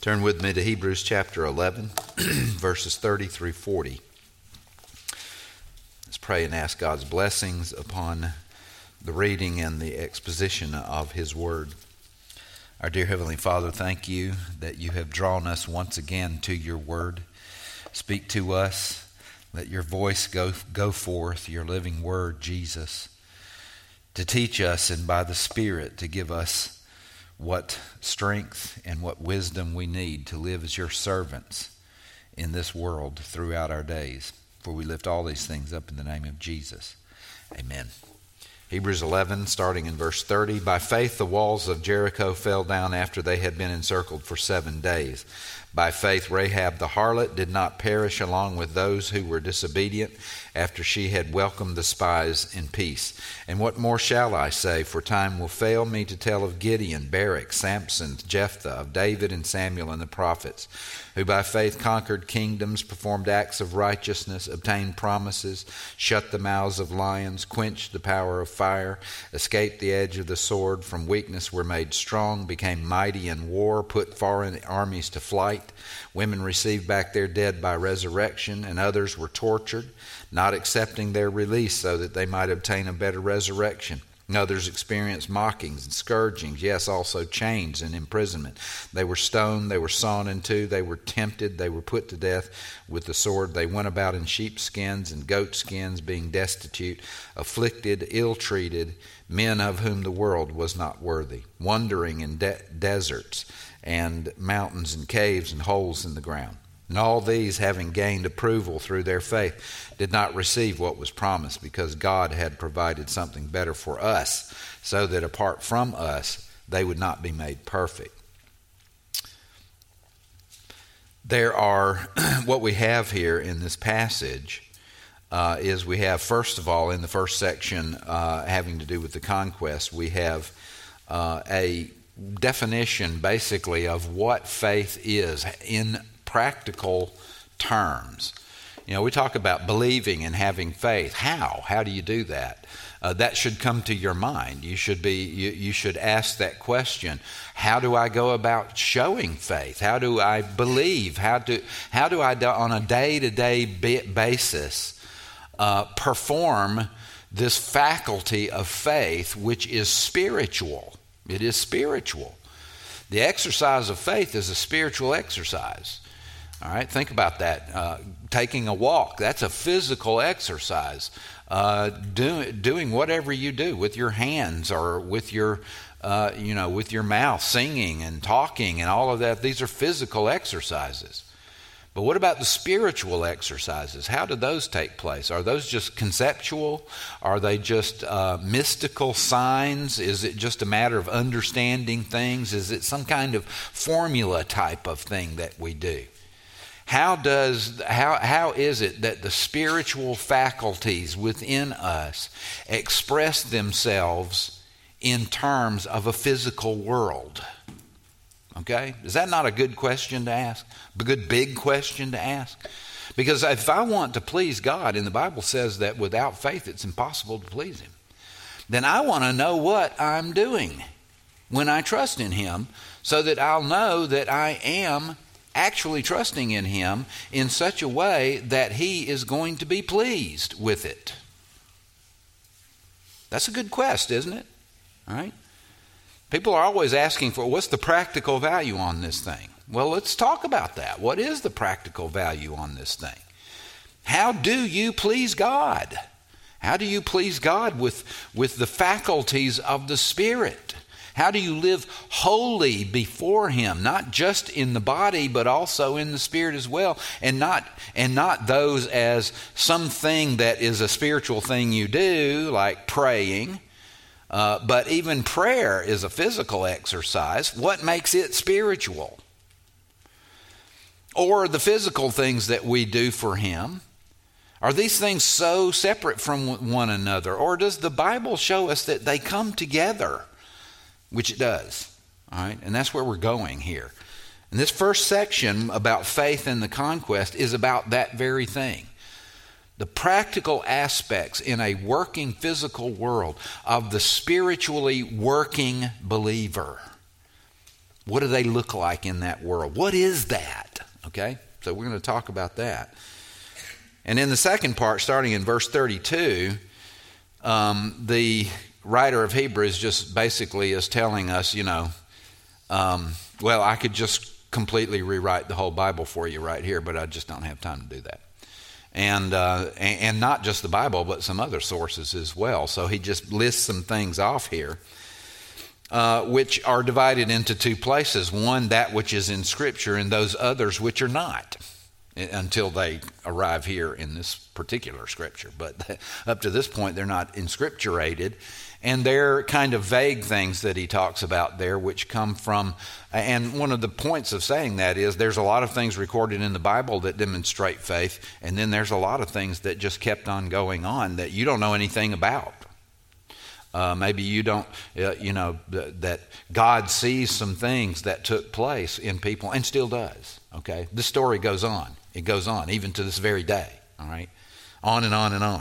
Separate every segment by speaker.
Speaker 1: Turn with me to Hebrews chapter 11, verses 30 through 40. Let's pray and ask God's blessings upon the reading and the exposition of His Word. Our dear Heavenly Father, thank you that you have drawn us once again to your Word. Speak to us. Let your voice go forth, your living Word, Jesus, to teach us and by the Spirit to give us what strength and what wisdom we need to live as your servants in this world throughout our days. For we lift all these things up in the name of Jesus. Amen. Hebrews 11, starting in verse 30. By faith the walls of Jericho fell down after they had been encircled for 7 days. By faith Rahab the harlot did not perish along with those who were disobedient after she had welcomed the spies in peace. And what more shall I say? For time will fail me to tell of Gideon, Barak, Samson, Jephthah, of David and Samuel and the prophets, who by faith conquered kingdoms, performed acts of righteousness, obtained promises, shut the mouths of lions, quenched the power of fire, escaped the edge of the sword, from weakness were made strong, became mighty in war, put foreign armies to flight. Women received back their dead by resurrection, and others were tortured, not accepting their release so that they might obtain a better resurrection. And others experienced mockings and scourgings, yes, also chains and imprisonment. They were stoned, they were sawn in two, they were tempted, they were put to death with the sword. They went about in sheepskins and goatskins, being destitute, afflicted, ill-treated, men of whom the world was not worthy, wandering in deserts and mountains and caves and holes in the ground. And all these, having gained approval through their faith, did not receive what was promised, because God had provided something better for us, so that apart from us, they would not be made perfect. There are, what we have here in this passage is we have, first of all, in the first section having to do with the conquest, we have a definition basically of what faith is in practical terms. You know, we talk about believing and having faith. How do you do that? That should come to your mind. You should ask that question. How do I go about showing faith? How do I believe? How do I on a day-to-day basis perform this faculty of faith, which is spiritual? It is spiritual. The exercise of faith is a spiritual exercise. All right, think about that. Taking a walk, that's a physical exercise. Doing whatever you do with your hands or with your, with your mouth, singing and talking and all of that. These are physical exercises. But what about the spiritual exercises? How do those take place? Are those just conceptual? Are they just mystical signs? Is it just a matter of understanding things? Is it some kind of formula type of thing that we do? How is it that the spiritual faculties within us express themselves in terms of a physical world? Okay? Is that not a good question to ask? A good big question to ask? Because if I want to please God, and the Bible says that without faith it's impossible to please Him, then I want to know what I'm doing when I trust in Him, so that I'll know that I am actually trusting in Him in such a way that He is going to be pleased with it. That's a good quest, isn't it? All right? People are always asking for, what's the practical value on this thing? Well, let's talk about that. What is the practical value on this thing? How do you please God? How do you please God with the faculties of the Spirit? How do you live holy before Him, not just in the body, but also in the Spirit as well, and not those as something that is a spiritual thing you do, like praying, but even prayer is a physical exercise. What makes it spiritual? Or the physical things that we do for Him. Are these things so separate from one another? Or does the Bible show us that they come together? Which it does. All right? And that's where we're going here. And this first section about faith and the conquest is about that very thing. The practical aspects in a working physical world of the spiritually working believer. What do they look like in that world? What is that? Okay, so we're going to talk about that. And in the second part, starting in verse 32, the writer of Hebrews just basically is telling us, well, I could just completely rewrite the whole Bible for you right here, but I just don't have time to do that. And not just the Bible, but some other sources as well. So he just lists some things off here, which are divided into two places. One, that which is in Scripture, and those others which are not, until they arrive here in this particular Scripture. But up to this point, they're not inscripturated. And they're kind of vague things that he talks about there, which come from, and one of the points of saying that is there's a lot of things recorded in the Bible that demonstrate faith, and then there's a lot of things that just kept on going on that you don't know anything about. Maybe you don't, that God sees some things that took place in people and still does, okay? This story goes on. It goes on, even to this very day, all right? On and on and on.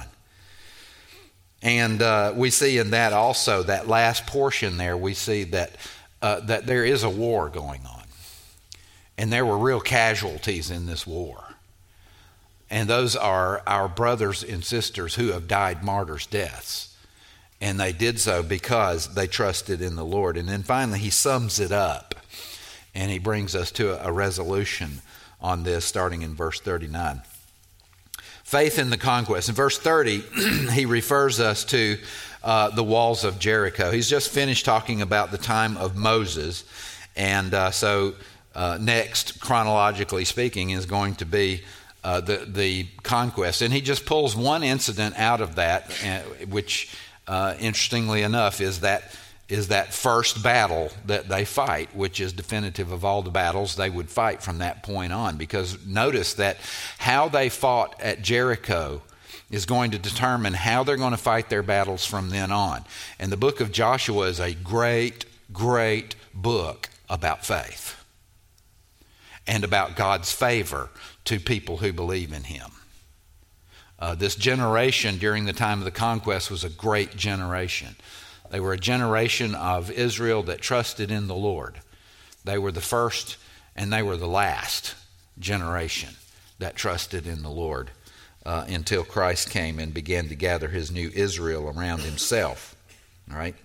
Speaker 1: And we see in that also, that last portion there, we see that there is a war going on. And there were real casualties in this war. And those are our brothers and sisters who have died martyrs' deaths. And they did so because they trusted in the Lord. And then finally he sums it up. And he brings us to a resolution on this, starting in verse 39. Faith in the conquest. In verse 30, he refers us to the walls of Jericho. He's just finished talking about the time of Moses. And so next, chronologically speaking, is going to be the conquest. And he just pulls one incident out of that, which, interestingly enough, is that first battle that they fight, which is definitive of all the battles they would fight from that point on. Because notice that how they fought at Jericho is going to determine how they're going to fight their battles from then on. And the book of Joshua is a great, great book about faith and about God's favor to people who believe in him. This generation during the time of the conquest was a great generation. They were a generation of Israel that trusted in the Lord. They were the first and they were the last generation that trusted in the Lord until Christ came and began to gather his new Israel around himself. All right.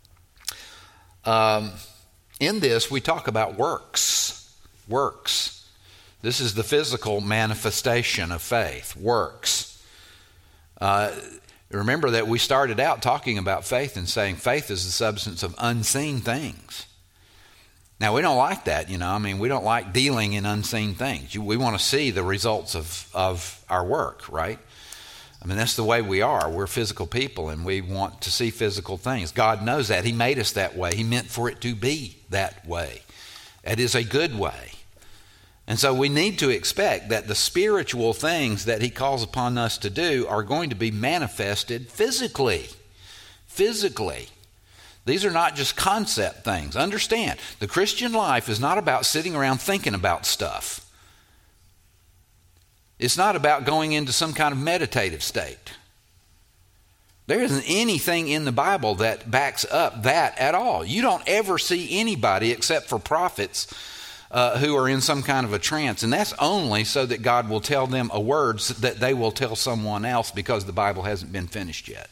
Speaker 1: In this, we talk about works. Works. This is the physical manifestation of faith. Works. Remember that we started out talking about faith and saying faith is the substance of unseen things. Now, we don't like that, we don't like dealing in unseen things. We want to see the results of our work, right? That's the way we are. We're physical people and we want to see physical things. God knows that. He made us that way. He meant for it to be that way. It is a good way. And so we need to expect that the spiritual things that he calls upon us to do are going to be manifested physically. Physically. These are not just concept things. Understand, the Christian life is not about sitting around thinking about stuff. It's not about going into some kind of meditative state. There isn't anything in the Bible that backs up that at all. You don't ever see anybody except for prophets who are in some kind of a trance. And that's only so that God will tell them a word that they will tell someone else because the Bible hasn't been finished yet.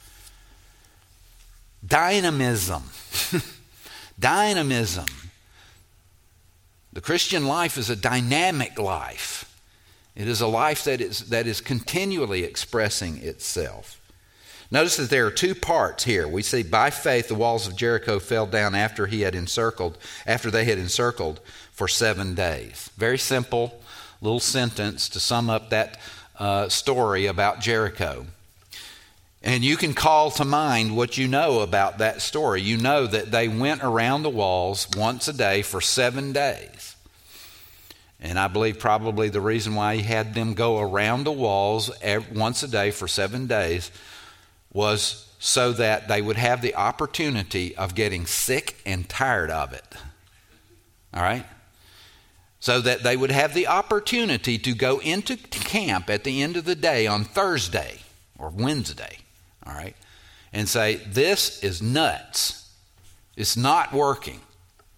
Speaker 1: Dynamism. Dynamism. The Christian life is a dynamic life. It is a life that is continually expressing itself. Notice that there are two parts here. We see by faith the walls of Jericho fell down after they had encircled for 7 days. Very simple little sentence to sum up that story about Jericho. And you can call to mind what you know about that story. You know that they went around the walls once a day for 7 days. And I believe probably the reason why he had them go around the walls once a day for 7 days was so that they would have the opportunity of getting sick and tired of it. All right? So that they would have the opportunity to go into camp at the end of the day on Thursday or Wednesday, all right, and say, this is nuts. It's not working.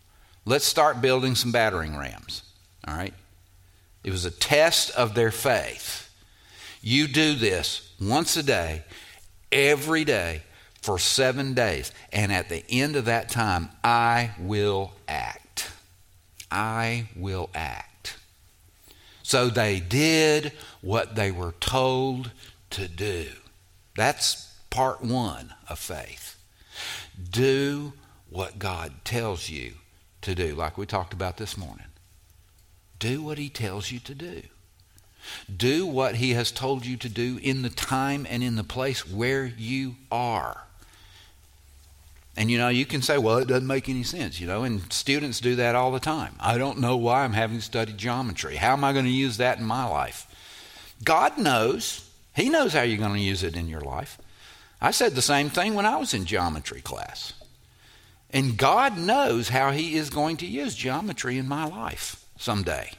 Speaker 1: let's start building some battering rams. All right? It was a test of their faith. You do this once a day, every day, for 7 days. And at the end of that time, I will act. I will act. So they did what they were told to do. That's part one of faith. Do what God tells you to do, like we talked about this morning. Do what he tells you to do. Do what he has told you to do in the time and in the place where you are. And you can say, well, it doesn't make any sense, and students do that all the time. I don't know why I'm having to study geometry. How am I going to use that in my life? God knows. He knows how you're going to use it in your life. I said the same thing when I was in geometry class. And God knows how he is going to use geometry in my life someday.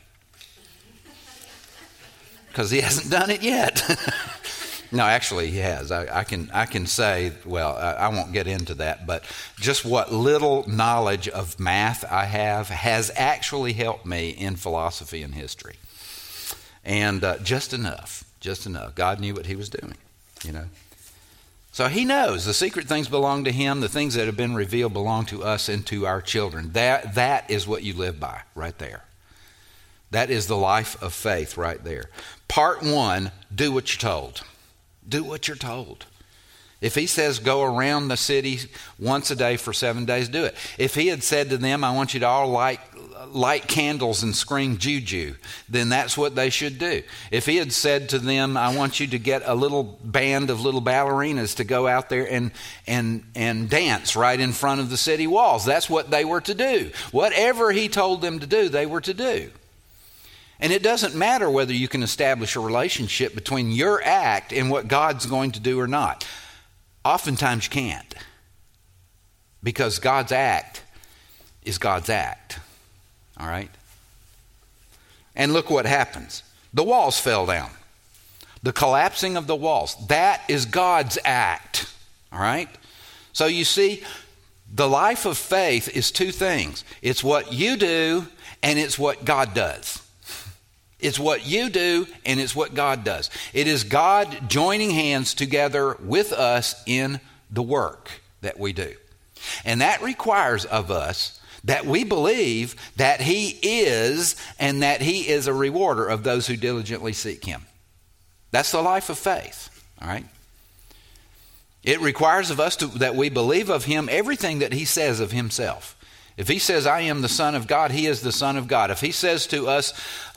Speaker 1: Because he hasn't done it yet. No, actually he has. I can say, well, I won't get into that, but just what little knowledge of math I have has actually helped me in philosophy and history. And just enough. God knew what he was doing, So he knows the secret things belong to him. The things that have been revealed belong to us and to our children. That is what you live by right there. That is the life of faith right there. Part one, do what you're told. Do what you're told. If he says go around the city once a day for 7 days, do it. If he had said to them, I want you to all light candles and scream juju, then that's what they should do. If he had said to them, I want you to get a little band of little ballerinas to go out there and dance right in front of the city walls, that's what they were to do. Whatever he told them to do, they were to do. And it doesn't matter whether you can establish a relationship between your act and what God's going to do or not. Oftentimes you can't. Because God's act is God's act. All right? And look what happens. The walls fell down. The collapsing of the walls. That is God's act. All right? So you see, the life of faith is two things. It's what you do and it's what God does. It's what you do and it's what God does. It is God joining hands together with us in the work that we do. And that requires of us that we believe that he is and that he is a rewarder of those who diligently seek him. That's the life of faith. All right? It requires of us that we believe of him everything that he says of himself. If he says, I am the Son of God, he is the Son of God. If he says to us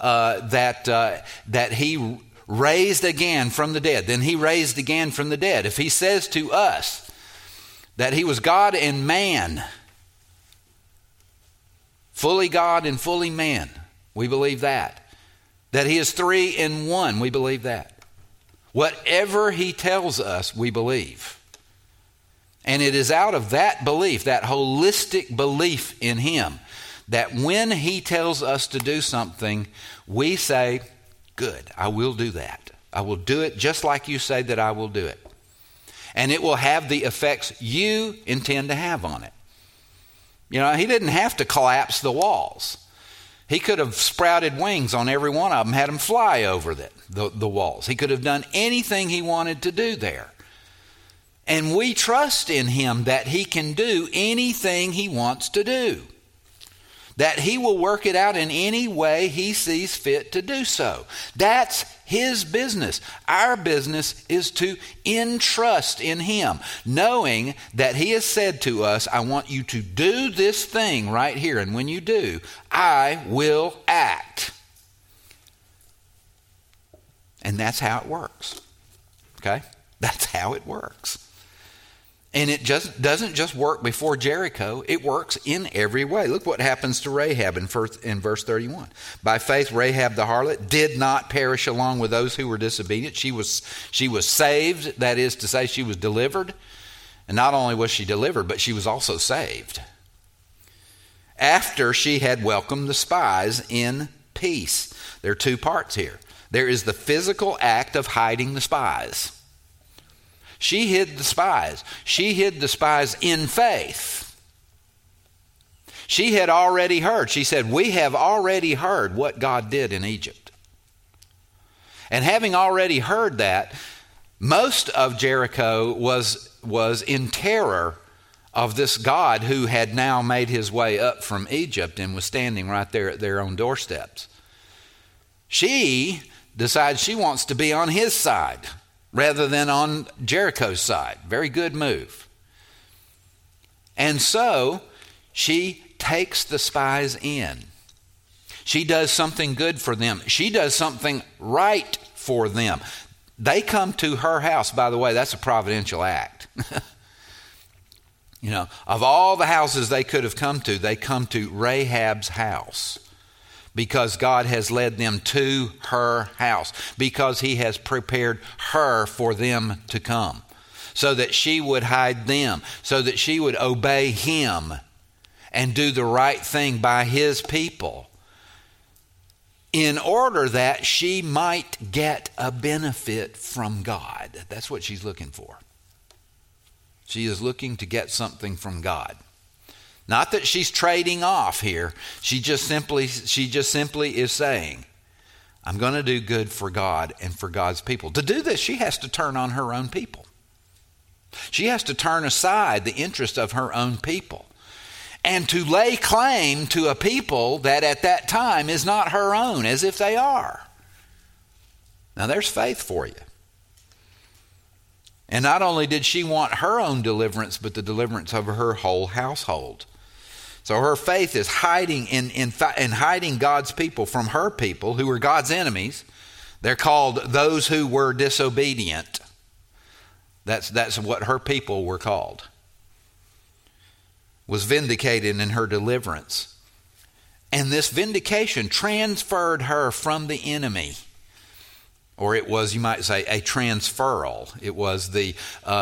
Speaker 1: that he raised again from the dead, then he raised again from the dead. If he says to us that he was God and man, fully God and fully man, we believe that. That he is 3 in 1, we believe that. Whatever he tells us, we believe. And it is out of that belief, that holistic belief in him, that when he tells us to do something, we say, good, I will do that. I will do it just like you say that I will do it. And it will have the effects you intend to have on it. He didn't have to collapse the walls. He could have sprouted wings on every one of them, had them fly over the walls. He could have done anything he wanted to do there. And we trust in him that he can do anything he wants to do. That he will work it out in any way he sees fit to do so. That's his business. Our business is to entrust in him, knowing that he has said to us, I want you to do this thing right here. And when you do, I will act. And that's how it works. Okay? That's how it works. And it just doesn't just work before Jericho. It works in every way. Look what happens to Rahab in verse 31. By faith, Rahab the harlot did not perish along with those who were disobedient. She was saved. That is to say, she was delivered. And not only was she delivered, but she was also saved. After she had welcomed the spies in peace. There are two parts here. There is the physical act of hiding the spies. She hid the spies. She hid the spies in faith. She had already heard. She said, we have already heard what God did in Egypt. And having already heard that, most of Jericho was in terror of this God who had now made his way up from Egypt and was standing right there at their own doorsteps. She decides she wants to be on his side rather than on Jericho's side. Very good move. And so she takes the spies in. She does something good for them. She does something right for them. They come to her house. By the way, that's a providential act. Of all the houses they could have come to, they come to Rahab's house because God has led them to her house, because he has prepared her for them to come, so that she would hide them, so that she would obey him and do the right thing by his people, in order that she might get a benefit from God. That's what she's looking for. She is looking to get something from God. Not that she's trading off here. She just simply is saying, I'm going to do good for God and for God's people. To do this, she has to turn on her own people. She has to turn aside the interest of her own people and to lay claim to a people that at that time is not her own, as if they are. Now there's faith for you. And not only did she want her own deliverance, but the deliverance of her whole household. So her faith is hiding in hiding God's people from her people, who were God's enemies. They're called those who were disobedient. That's what her people were called. Was vindicated in her deliverance. And this vindication transferred her from the enemy. Or it was, you might say, a transferal. It was the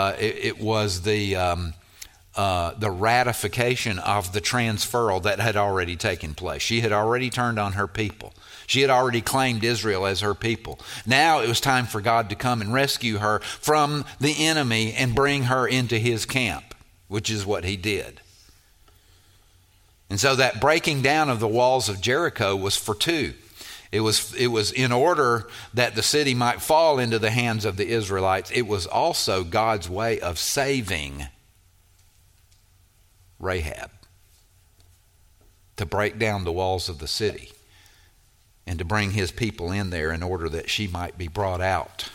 Speaker 1: ratification of the transferal that had already taken place. She had already turned on her people. She had already claimed Israel as her people. Now it was time for God to come and rescue her from the enemy and bring her into his camp, which is what he did. And so that breaking down of the walls of Jericho was for two. It was in order that the city might fall into the hands of the Israelites. It was also God's way of saving Rahab, to break down the walls of the city and to bring his people in there in order that she might be brought out.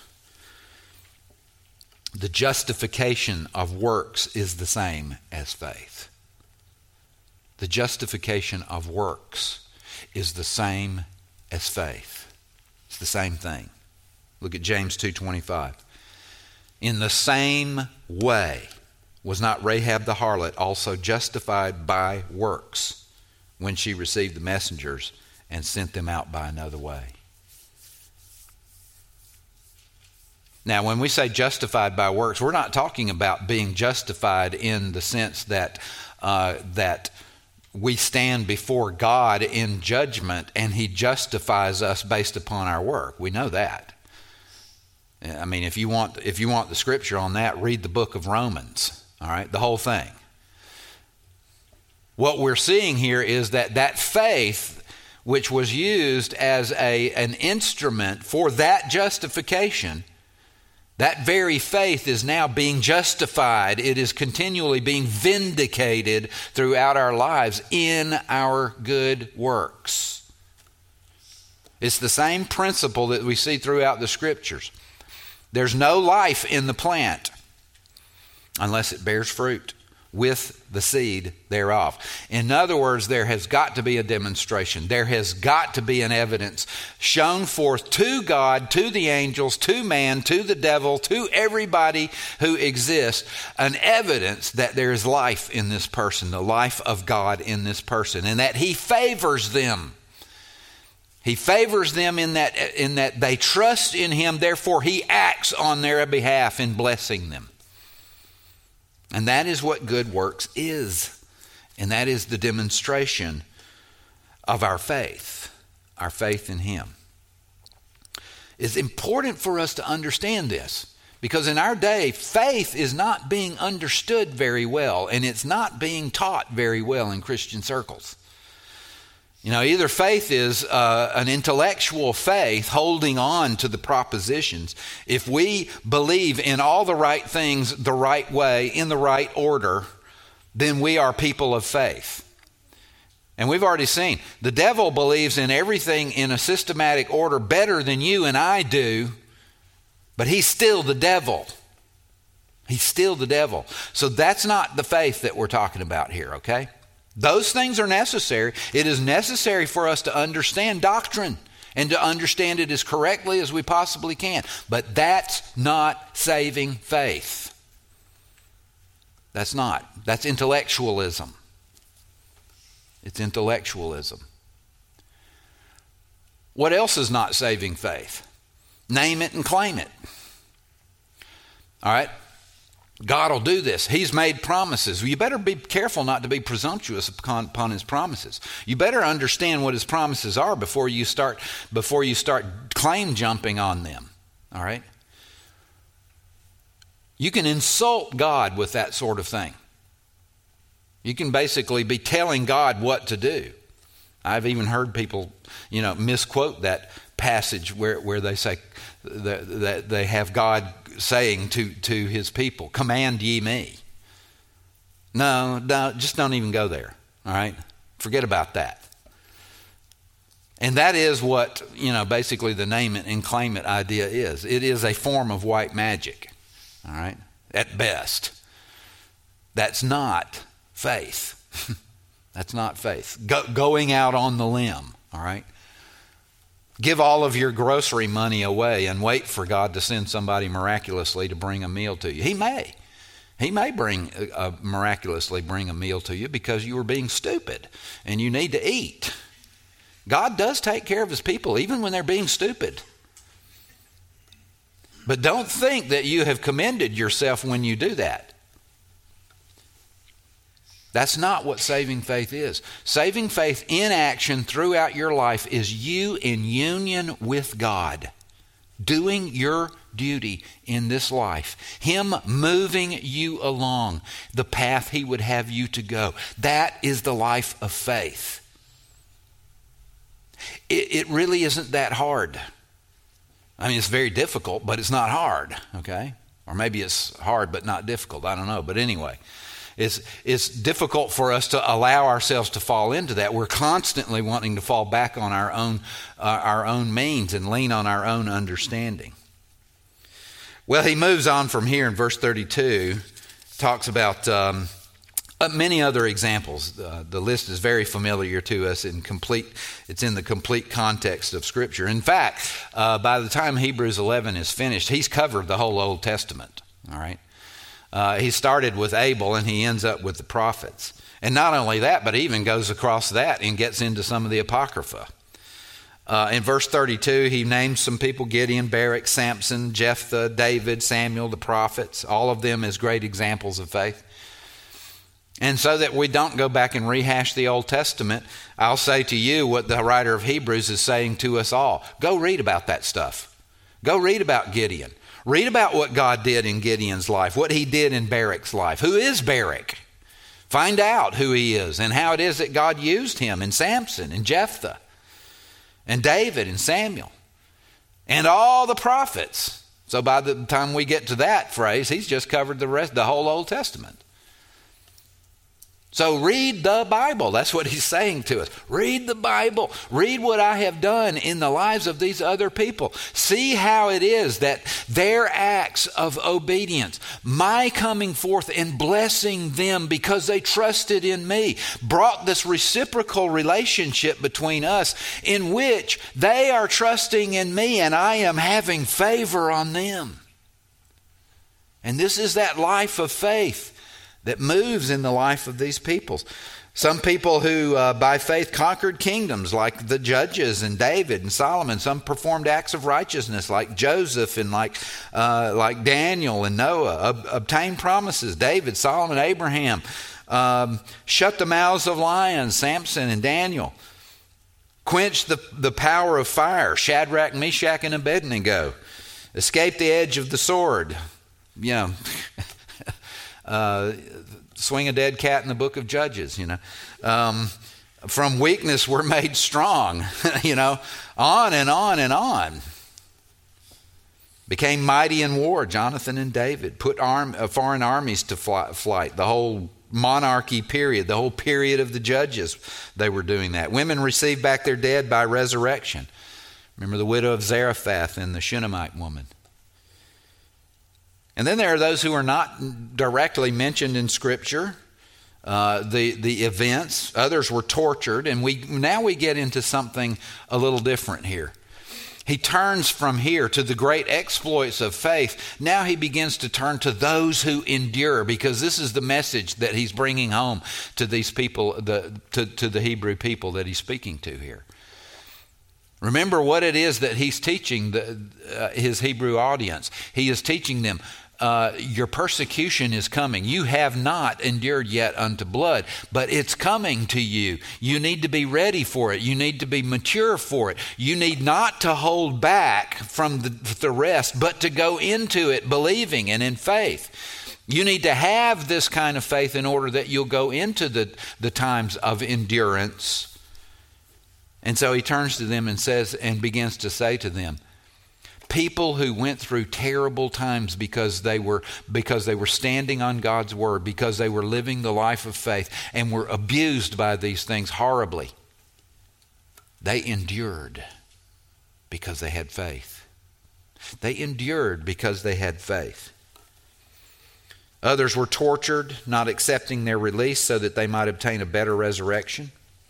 Speaker 1: The justification of works is the same as faith. The justification of works is the same as faith. It's the same thing. Look at James 2:25. In the same way was not Rahab the harlot also justified by works when she received the messengers and sent them out by another way? Now, when we say justified by works, we're not talking about being justified in the sense that we stand before God in judgment and he justifies us based upon our work. We know that. I mean, if you want the scripture on that, read the book of Romans. All right, the whole thing. What we're seeing here is that faith, which was used as an instrument for that justification, that very faith is now being justified. It is continually being vindicated throughout our lives in our good works. It's the same principle that we see throughout the scriptures. There's no life in the plant unless it bears fruit with the seed thereof. In other words, there has got to be a demonstration. There has got to be an evidence shown forth to God, to the angels, to man, to the devil, to everybody who exists, an evidence that there is life in this person, the life of God in this person, and that he favors them. He favors them in that they trust in him, therefore he acts on their behalf in blessing them. And that is what good works is. And that is the demonstration of our faith in him. It's important for us to understand this, Because in our day, faith is not being understood very well, and it's not being taught very well in Christian circles. Either faith is an intellectual faith holding on to the propositions. If we believe in all the right things the right way, in the right order, then we are people of faith. And we've already seen, the devil believes in everything in a systematic order better than you and I do, but he's still the devil. He's still the devil. So that's not the faith that we're talking about here, okay? Those things are necessary. It is necessary for us to understand doctrine and to understand it as correctly as we possibly can. But that's not saving faith. That's not. That's intellectualism. It's intellectualism. What else is not saving faith? Name it and claim it. All right? God will do this. He's made promises. You better be careful not to be presumptuous upon his promises. You better understand what his promises are before you start claim jumping on them. All right? You can insult God with that sort of thing. You can basically be telling God what to do. I've even heard people, misquote that passage where they say that they have God saying to his people, "Command ye me." No, just don't even go there. All right? Forget about that. And that is what, basically the name it and claim it idea is. It is a form of white magic. All right? At best. That's not faith. That's not faith. Going out on the limb, all right? Give all of your grocery money away and wait for God to send somebody miraculously to bring a meal to you. He may. He may miraculously bring a meal to you because you were being stupid and you need to eat. God does take care of his people even when they're being stupid. But don't think that you have commended yourself when you do that. That's not what saving faith is. Saving faith in action throughout your life is you in union with God, doing your duty in this life, him moving you along the path he would have you to go. That is the life of faith. It really isn't that hard. I mean, it's very difficult, but it's not hard, okay? Or maybe it's hard but not difficult. I don't know. But anyway, it's difficult for us to allow ourselves to fall into that. We're constantly wanting to fall back on our own means and lean on our own understanding. Well, he moves on from here in verse 32, talks about many other examples. The list is very familiar to us it's in the complete context of Scripture. In fact, by the time Hebrews 11 is finished, he's covered the whole Old Testament. All right. He started with Abel and he ends up with the prophets. And not only that, but he even goes across that and gets into some of the Apocrypha. In verse 32, he names some people: Gideon, Barak, Samson, Jephthah, David, Samuel, the prophets, all of them as great examples of faith. And so that we don't go back and rehash the Old Testament, I'll say to you what the writer of Hebrews is saying to us all. Go read about that stuff. Go read about Gideon. Read about what God did in Gideon's life, what he did in Barak's life. Who is Barak? Find out who he is and how it is that God used him in Samson and Jephthah and David and Samuel and all the prophets. So by the time we get to that phrase, he's just covered the whole Old Testament. So read the Bible. That's what he's saying to us. Read the Bible. Read what I have done in the lives of these other people. See how it is that their acts of obedience, my coming forth and blessing them because they trusted in me, brought this reciprocal relationship between us in which they are trusting in me and I am having favor on them. And this is that life of faith that moves in the life of these peoples. Some people who by faith conquered kingdoms like the judges and David and Solomon. Some performed acts of righteousness like Joseph and like Daniel and Noah. Obtained promises, David, Solomon, Abraham. Shut the mouths of lions, Samson and Daniel. Quenched the power of fire, Shadrach, Meshach, and Abednego. Escaped the edge of the sword, swing a dead cat in the book of Judges, from weakness we're made strong, on and on and on. Became mighty in war, Jonathan and David. Put foreign armies to flight. The whole monarchy period, the whole period of the judges, they were doing that. Women received back their dead by resurrection. Remember the widow of Zarephath and the Shunammite woman. And then there are those who are not directly mentioned in Scripture, the events. Others were tortured, and now we get into something a little different here. He turns from here to the great exploits of faith. Now he begins to turn to those who endure, because this is the message that he's bringing home to these people, to the Hebrew people that he's speaking to here. Remember what it is that he's teaching his Hebrew audience. He is teaching them, your persecution is coming. You have not endured yet unto blood, but it's coming to you. You need to be ready for it. You need to be mature for it. You need not to hold back from the rest, but to go into it believing and in faith. You need to have this kind of faith in order that you'll go into the times of endurance. And so he turns to them and says, and begins to say to them, people who went through terrible times because they were standing on God's word, because they were living the life of faith and were abused by these things horribly, they endured because they had faith. They endured because they had faith. Others were tortured, not accepting their release so that they might obtain a better resurrection.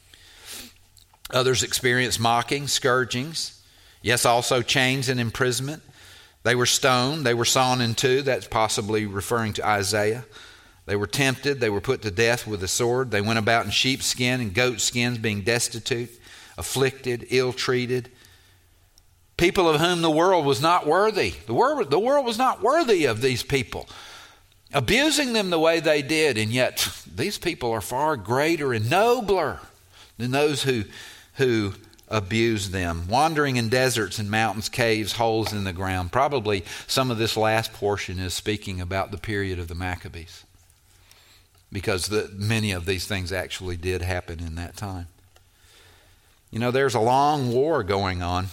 Speaker 1: Others experienced mocking, scourgings. Yes, also chains and imprisonment. They were stoned. They were sawn in two. That's possibly referring to Isaiah. They were tempted. They were put to death with a sword. They went about in sheepskin and goat skins, being destitute, afflicted, ill-treated. People of whom the world was not worthy. The world was not worthy of these people, abusing them the way they did. And yet these people are far greater and nobler than those who abuse them, wandering in deserts and mountains, caves, holes in the ground. Probably some of this last portion is speaking about the period of the Maccabees, because many of these things actually did happen in that time. There's a long war going on,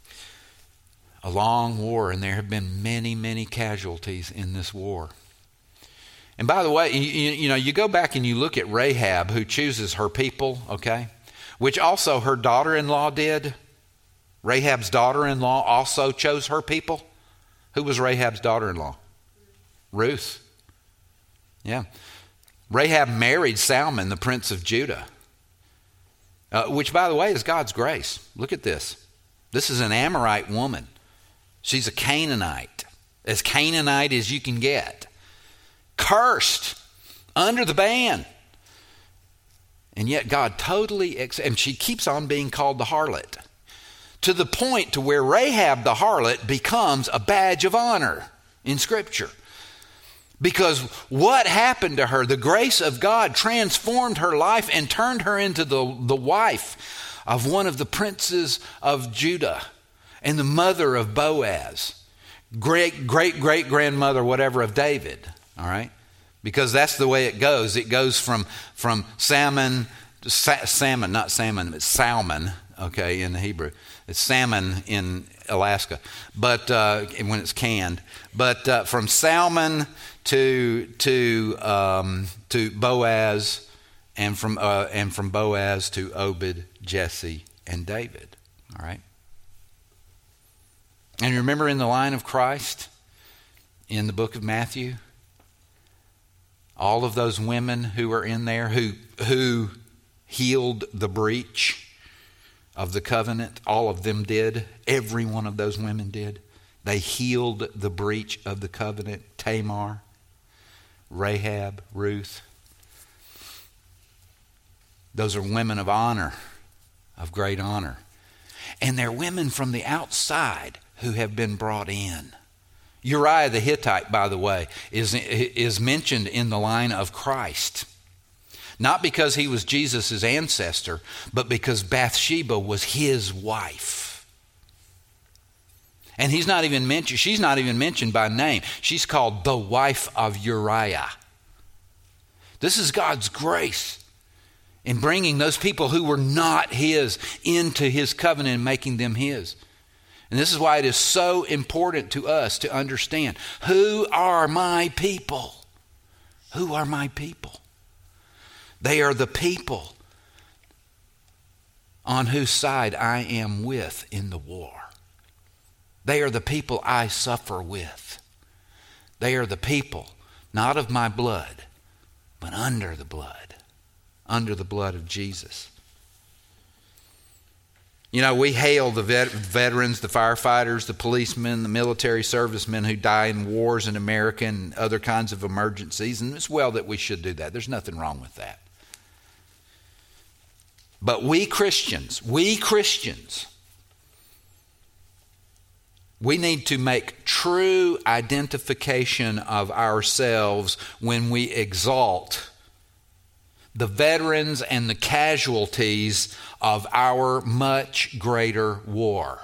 Speaker 1: a long war, and there have been many, many casualties in this war. And by the way, you go back and you look at Rahab, who chooses her people, okay? Which also her daughter-in-law did. Rahab's daughter-in-law also chose her people. Who was Rahab's daughter-in-law? Ruth. Yeah. Rahab married Salmon, the prince of Judah, which, by the way, is God's grace. Look at this. This is an Amorite woman. She's a Canaanite, as Canaanite as you can get. Cursed, under the ban. And yet God totally and she keeps on being called the harlot, to the point to where Rahab the harlot becomes a badge of honor in Scripture. Because what happened to her, the grace of God transformed her life and turned her into the wife of one of the princes of Judah and the mother of Boaz, great-great-great-grandmother, whatever, of David. All right? Because that's the way it goes. It goes from salmon, not salmon, it's salmon, okay, in the Hebrew. It's salmon in Alaska, but when it's canned. But from salmon to Boaz, and from Boaz to Obed, Jesse, and David. All right. And remember, in the line of Christ, in the book of Matthew, all of those women who were in there who healed the breach of the covenant, all of them did. Every one of those women did. They healed the breach of the covenant. Tamar, Rahab, Ruth. Those are women of honor, of great honor. And they're women from the outside who have been brought in. Uriah the Hittite, by the way, is mentioned in the line of Christ. Not because he was Jesus' ancestor, but because Bathsheba was his wife. And she's not even mentioned by name. She's called the wife of Uriah. This is God's grace in bringing those people who were not his into his covenant and making them his. And this is why it is so important to us to understand, who are my people? Who are my people? They are the people on whose side I am with in the war. They are the people I suffer with. They are the people, not of my blood, but under the blood of Jesus. You know, we hail the veterans, the firefighters, the policemen, the military servicemen who die in wars in America and other kinds of emergencies, and it's well that we should do that. There's nothing wrong with that. But we Christians, we need to make true identification of ourselves when we exalt the veterans and the casualties of our much greater war.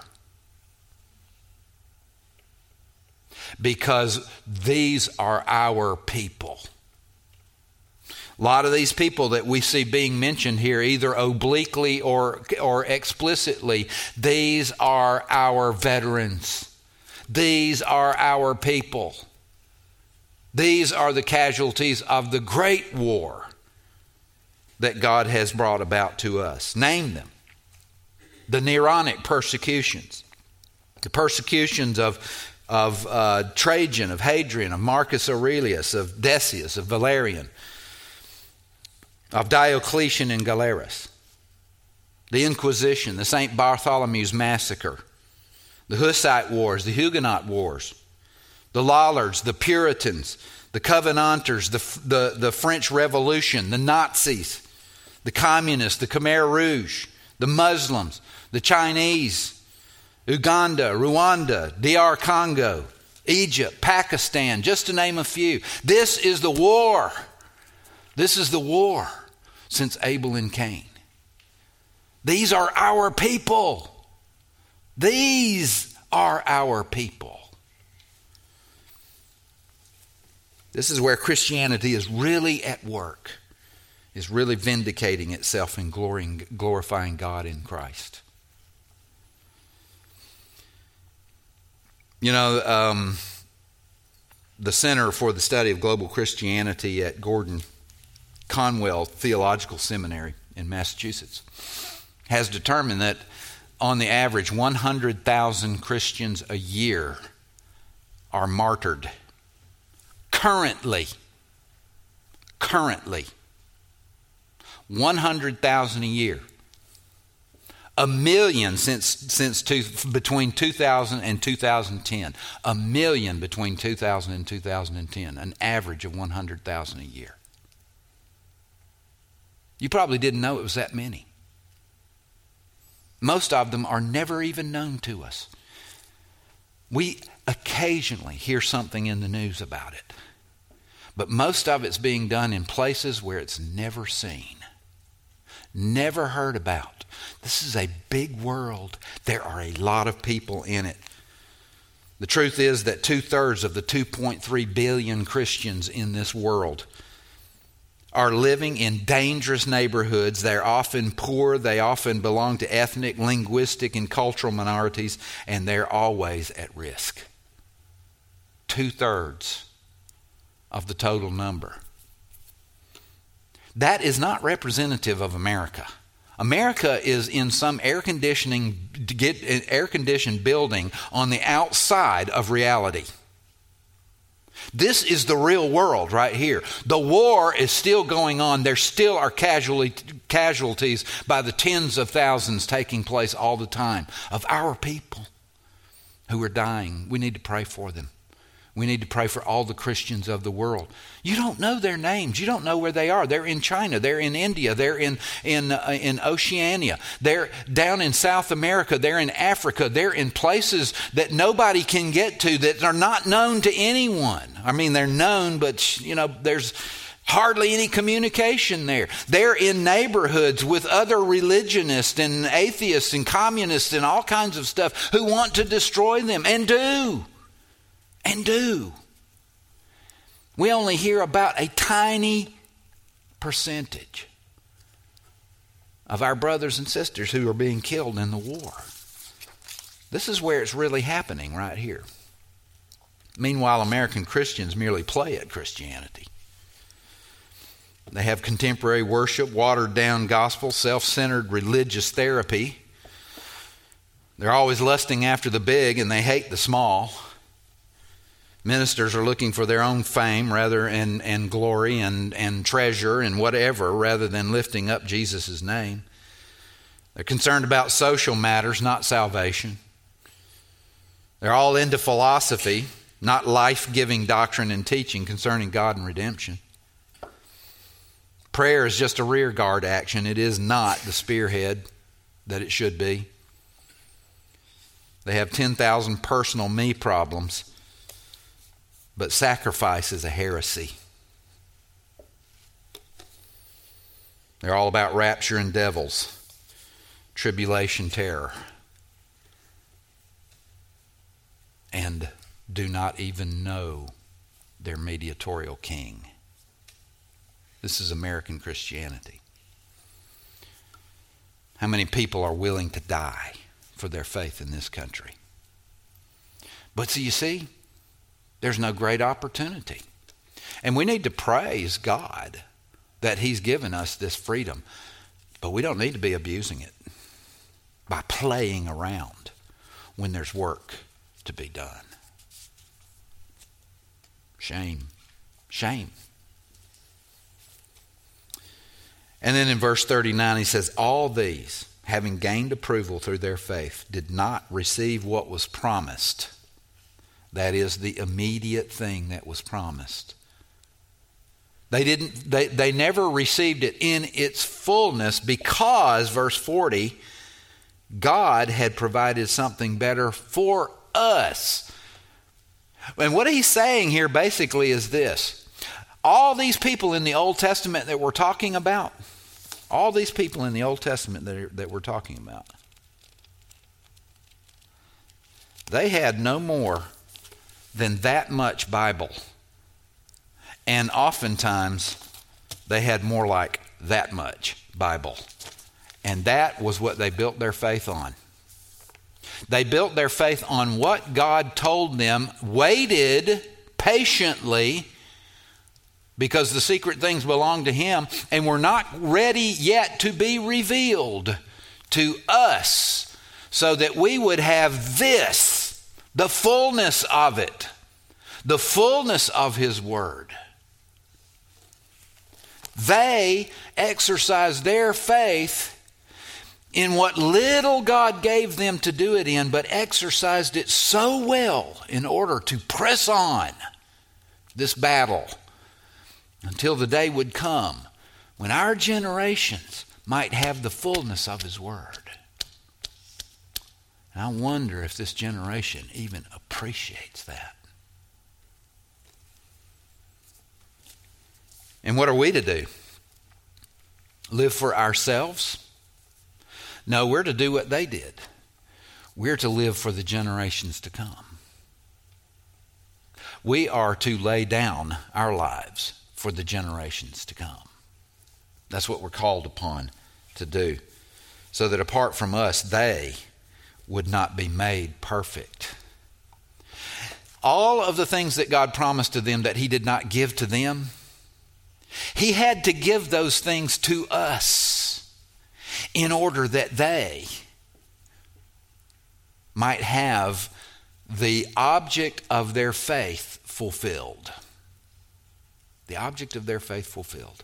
Speaker 1: Because these are our people. A lot of these people that we see being mentioned here, either obliquely or explicitly, these are our veterans. These are our people. These are the casualties of the great war that God has brought about to us. Name them. The Neronic persecutions. The persecutions of Trajan, of Hadrian, of Marcus Aurelius, of Decius, of Valerian, of Diocletian and Galerius. The Inquisition, the St. Bartholomew's Massacre, the Hussite Wars, the Huguenot Wars, the Lollards, the Puritans, the Covenanters, the French Revolution, the Nazis, the Communists, the Khmer Rouge, the Muslims, the Chinese, Uganda, Rwanda, DR Congo, Egypt, Pakistan, just to name a few. This is the war. This is the war since Abel and Cain. These are our people. These are our people. This is where Christianity is really at work, is really vindicating itself and glorifying God in Christ. You know, the Center for the Study of Global Christianity at Gordon Conwell Theological Seminary in Massachusetts has determined that on the average 100,000 Christians a year are martyred. Currently, 100,000 a year. 1 million between 2000 and 2010. 1 million between 2000 and 2010. An average of 100,000 a year. You probably didn't know it was that many. Most of them are never even known to us. We occasionally hear something in the news about it. But most of it's being done in places where it's never seen. Never heard about. This is a big world. There are a lot of people in it. The truth is that 2/3 of the 2.3 billion Christians in this world are living in dangerous neighborhoods. They're often poor. They often belong to ethnic, linguistic, and cultural minorities, and they're always at risk. 2/3 of the total number. That is not representative of America. America is in some air-conditioned building on the outside of reality. This is the real world right here. The war is still going on. There still are casualties by the tens of thousands taking place all the time of our people who are dying. We need to pray for them. We need to pray for all the Christians of the world. You don't know their names. You don't know where they are. They're in China. They're in India. They're in Oceania. They're down in South America. They're in Africa. They're in places that nobody can get to, that are not known to anyone. I mean, they're known, but there's Hardly any communication there. They're in neighborhoods with other religionists and atheists and communists and all kinds of stuff who want to destroy them and do. We only hear about a tiny percentage of our brothers and sisters who are being killed in the war. This is where it's really happening right here. Meanwhile, American Christians merely play at Christianity. They have contemporary worship, watered-down gospel, self-centered religious therapy. They're always lusting after the big and they hate the small. Ministers are looking for their own fame rather and glory and treasure and whatever rather than lifting up Jesus' name. They're concerned about social matters, not salvation. They're all into philosophy, not life-giving doctrine and teaching concerning God and redemption. Prayer is just a rear guard action. It is not the spearhead that it should be. They have 10,000 personal me problems, but sacrifice is a heresy. They're all about rapture and devils, tribulation, terror, and do not even know their mediatorial king. This is American Christianity. How many people are willing to die for their faith in this country? But so you see, there's no great opportunity. And we need to praise God that He's given us this freedom. But we don't need to be abusing it by playing around when there's work to be done. Shame. Shame. And then in verse 39 he says, all these, having gained approval through their faith, did not receive what was promised. That is the immediate thing that was promised. They never received it in its fullness because, verse 40, God had provided something better for us. And what he's saying here basically is this. All these people in the Old Testament that we're talking about, they had no more than that much Bible. And oftentimes, they had more like that much Bible. And that was what they built their faith on. They built their faith on what God told them, waited patiently, because the secret things belong to Him, and were not ready yet to be revealed to us, so that we would have this, the fullness of it, the fullness of His Word. They exercised their faith in what little God gave them to do it in, but exercised it so well in order to press on this battle until the day would come when our generations might have the fullness of His Word. And I wonder if this generation even appreciates that. And what are we to do? Live for ourselves? No, we're to do what they did. We're to live for the generations to come. We are to lay down our lives for the generations to come. That's what we're called upon to do. So that apart from us, they would not be made perfect. All of the things that God promised to them that He did not give to them, He had to give those things to us in order that they might have the object of their faith fulfilled. The object of their faith fulfilled.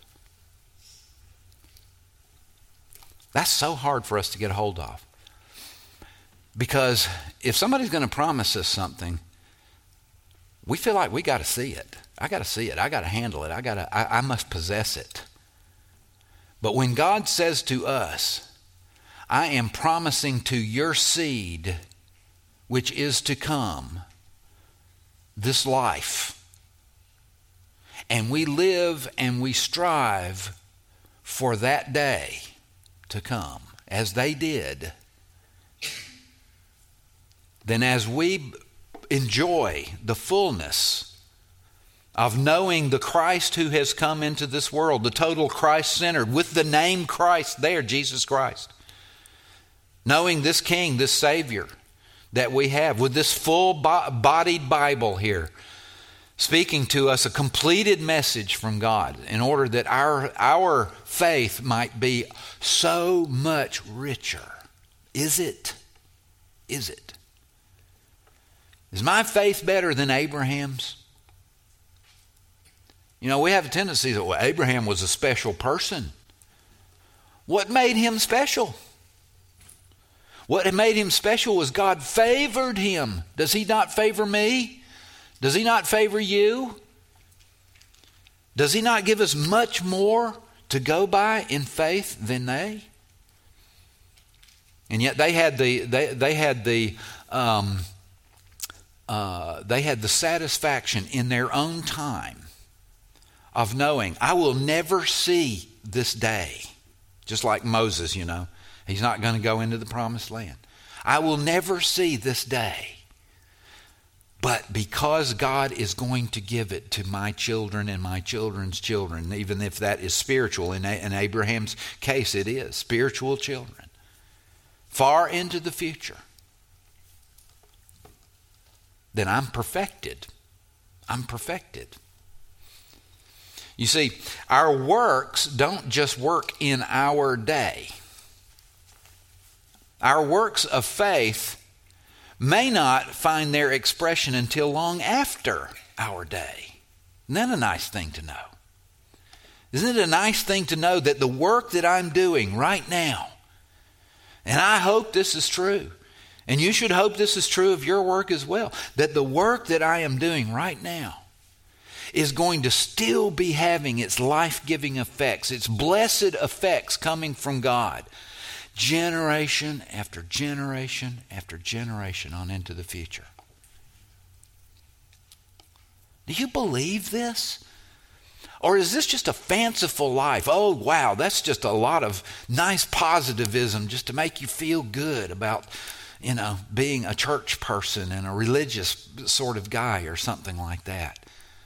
Speaker 1: That's so hard for us to get a hold of. Because if somebody's going to promise us something, we feel like we got to see it. I got to see it. I got to handle it. I must possess it. But when God says to us, I am promising to your seed, which is to come, this life, and we live and we strive for that day to come, as they did, then as we enjoy the fullness of knowing the Christ who has come into this world, the total Christ-centered, with the name Christ there, Jesus Christ, knowing this King, this Savior that we have, with this full-bodied Bible here, speaking to us a completed message from God in order that our faith might be so much richer. Is it? Is it? Is my faith better than Abraham's? You know, we have a tendency that, well, Abraham was a special person. What made him special? What made him special was God favored him. Does he not favor me? Does he not favor you? Does he not give us much more to go by in faith than they? And yet they had the satisfaction in their own time of knowing, I will never see this day. Just like Moses, you know, he's not going to go into the promised land. I will never see this day. But because God is going to give it to my children and my children's children, even if that is spiritual, in Abraham's case it is, spiritual children, far into the future, then I'm perfected. I'm perfected. You see, our works don't just work in our day. Our works of faith may not find their expression until long after our day. Isn't that a nice thing to know? Isn't it a nice thing to know that the work that I'm doing right now, and I hope this is true, and you should hope this is true of your work as well, that the work that I am doing right now is going to still be having its life-giving effects, its blessed effects coming from God, generation after generation after generation on into the future. Do you believe this? Or is this just a fanciful life? Oh, wow, that's just a lot of nice positivism just to make you feel good about, you know, being a church person and a religious sort of guy or something like that.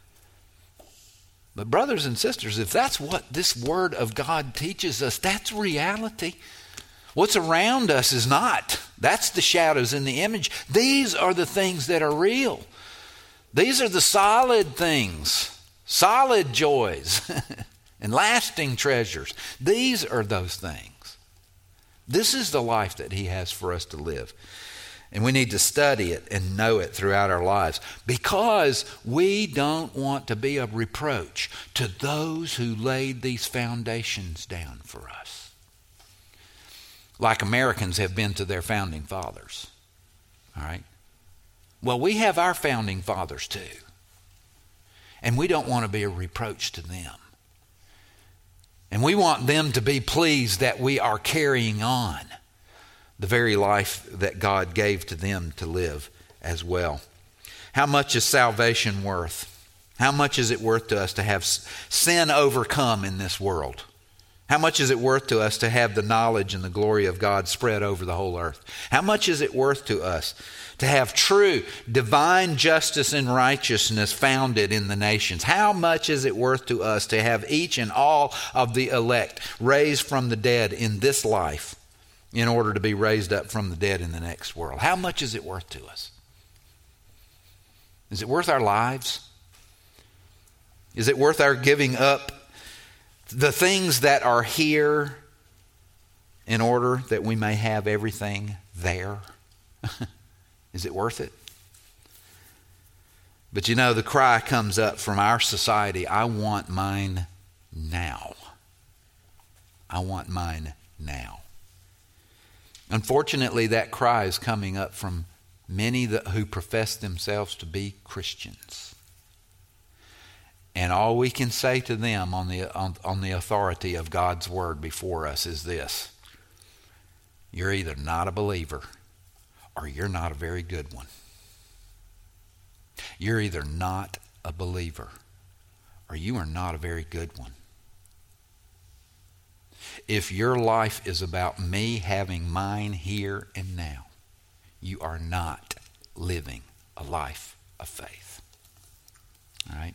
Speaker 1: But brothers and sisters, if that's what this Word of God teaches us, that's reality. What's around us is not. That's the shadows in the image. These are the things that are real. These are the solid things, solid joys, and lasting treasures. These are those things. This is the life that He has for us to live. And we need to study it and know it throughout our lives, because we don't want to be a reproach to those who laid these foundations down for us, like Americans have been to their founding fathers. All right? Well, we have our founding fathers too, and we don't want to be a reproach to them. And we want them to be pleased that we are carrying on the very life that God gave to them to live as well. How much is salvation worth? How much is it worth to us to have sin overcome in this world? How much is it worth to us to have the knowledge and the glory of God spread over the whole earth? How much is it worth to us to have true divine justice and righteousness founded in the nations? How much is it worth to us to have each and all of the elect raised from the dead in this life in order to be raised up from the dead in the next world? How much is it worth to us? Is it worth our lives? Is it worth our giving up the things that are here in order that we may have everything there? Is it worth it? But you know, the cry comes up from our society, I want mine now. I want mine now. Unfortunately, that cry is coming up from many who profess themselves to be Christians. And all we can say to them on the authority of God's Word before us is this: you're either not a believer or you're not a very good one. You're either not a believer or you are not a very good one. If your life is about me having mine here and now, you are not living a life of faith. All right?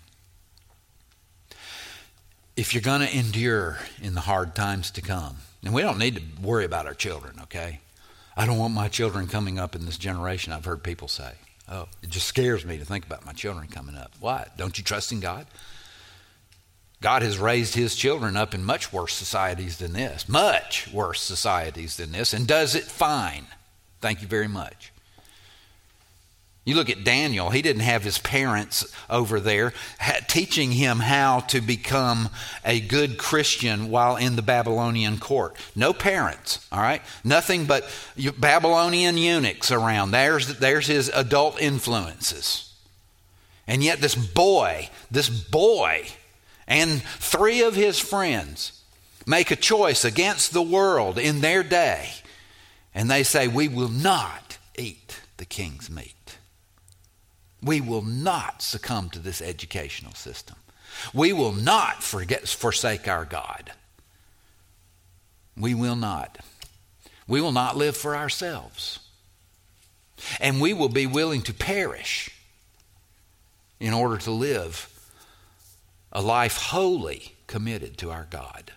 Speaker 1: If you're going to endure in the hard times to come, and we don't need to worry about our children, okay? I don't want my children coming up in this generation, I've heard people say. Oh, it just scares me to think about my children coming up. Why? Don't you trust in God? God has raised his children up in much worse societies than this, much worse societies than this, and does it fine. Thank you very much. You look at Daniel, he didn't have his parents over there teaching him how to become a good Christian while in the Babylonian court. No parents, all right? Nothing but Babylonian eunuchs around. There's his adult influences. And yet this boy, and 3 of his friends make a choice against the world in their day. And they say, we will not eat the king's meat. We will not succumb to this educational system. We will not forsake our God. We will not. We will not live for ourselves. And we will be willing to perish in order to live a life wholly committed to our God.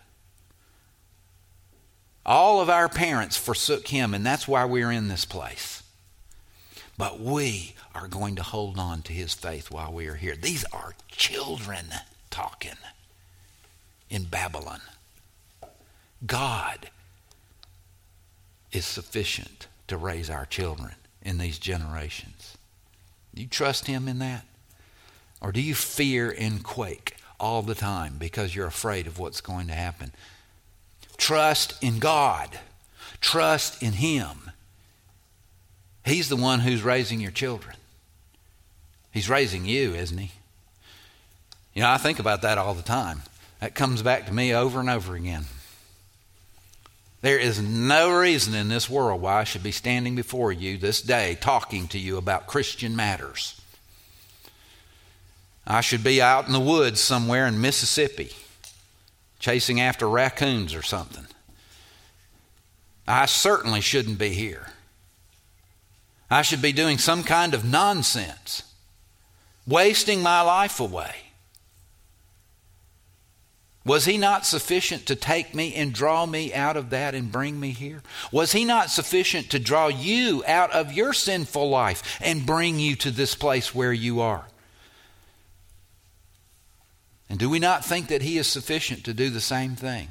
Speaker 1: All of our parents forsook him, and that's why we're in this place. But we are going to hold on to his faith while we are here. These are children talking in Babylon. God is sufficient to raise our children in these generations. Do you trust him in that? Or do you fear and quake all the time because you're afraid of what's going to happen? Trust in God. Trust in him. He's the one who's raising your children. He's raising you, isn't he? You know, I think about that all the time. That comes back to me over and over again. There is no reason in this world why I should be standing before you this day talking to you about Christian matters. I should be out in the woods somewhere in Mississippi chasing after raccoons or something. I certainly shouldn't be here. I should be doing some kind of nonsense, wasting my life away. Was he not sufficient to take me and draw me out of that and bring me here? Was he not sufficient to draw you out of your sinful life and bring you to this place where you are? And do we not think that he is sufficient to do the same thing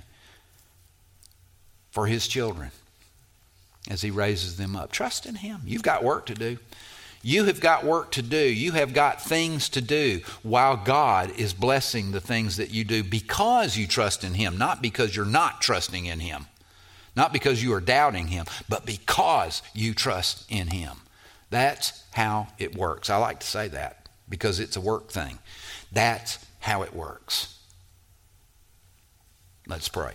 Speaker 1: for his children as he raises them up? Trust in him. You've got work to do. You have got work to do. You have got things to do while God is blessing the things that you do because you trust in him, not because you're not trusting in him, not because you are doubting him, but because you trust in him. That's how it works. I like to say that because it's a work thing. That's how it works. Let's pray.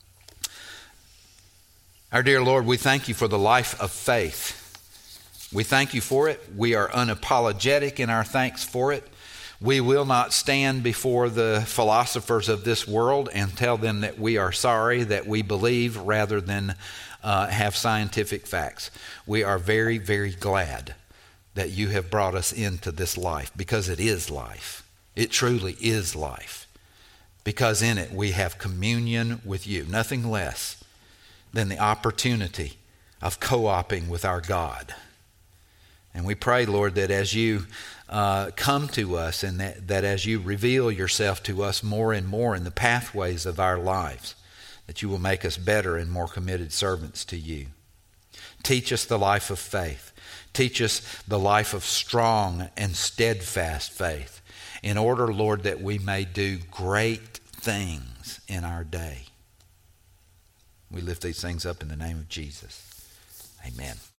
Speaker 1: Our dear Lord, we thank you for the life of faith. We thank you for it. We are unapologetic in our thanks for it. We will not stand before the philosophers of this world and tell them that we are sorry, that we believe, rather than have scientific facts. We are very, very glad that you have brought us into this life, because it is life. It truly is life. Because in it we have communion with you, nothing less than the opportunity of co-oping with our God. And we pray, Lord, that as you come to us and that as you reveal yourself to us more and more in the pathways of our lives, that you will make us better and more committed servants to you. Teach us the life of faith. Teach us the life of strong and steadfast faith, in order, Lord, that we may do great things in our day. We lift these things up in the name of Jesus. Amen.